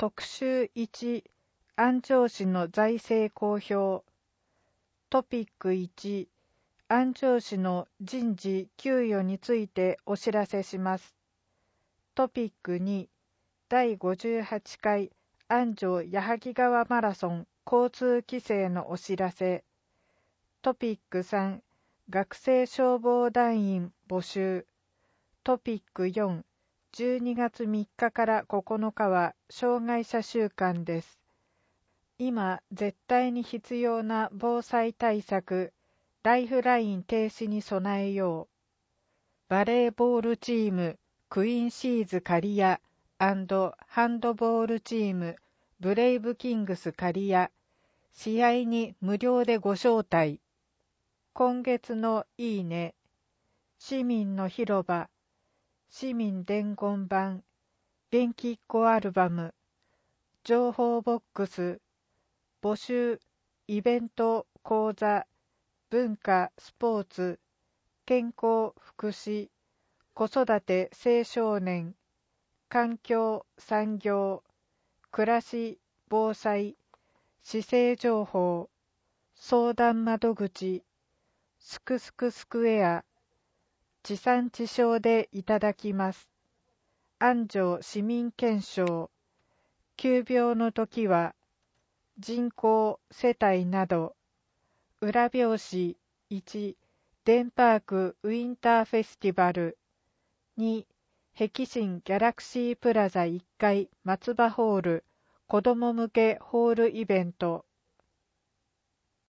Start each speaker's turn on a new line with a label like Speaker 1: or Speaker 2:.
Speaker 1: 特集1、安城市の財政公表。トピック1、安城市の人事給与についてお知らせします。トピック2、第58回安城矢作川マラソン交通規制のお知らせ。トピック3、学生消防団員募集。トピック4、12月3日から9日は障害者週間です。今絶対に必要な防災対策、ライフライン停止に備えよう。バレーボールチームクイーンシーズ刈谷&ハンドボールチームブレイブキングス刈谷、試合に無料でご招待。今月のいいね、市民の広場、市民伝言板、元気っ子アルバム、情報ボックス、募集、イベント、講座、文化、スポーツ、健康、福祉、子育て、青少年、環境、産業、暮らし、防災、市政情報、相談窓口、すくすくスクエア、地産地消でいただきます。安城市民憲章、急病の時は、人口、世帯など、裏表紙1、デンパークウィンターフェスティバル2、碧新ギャラクシープラザ1階松葉ホール子ども向けホールイベント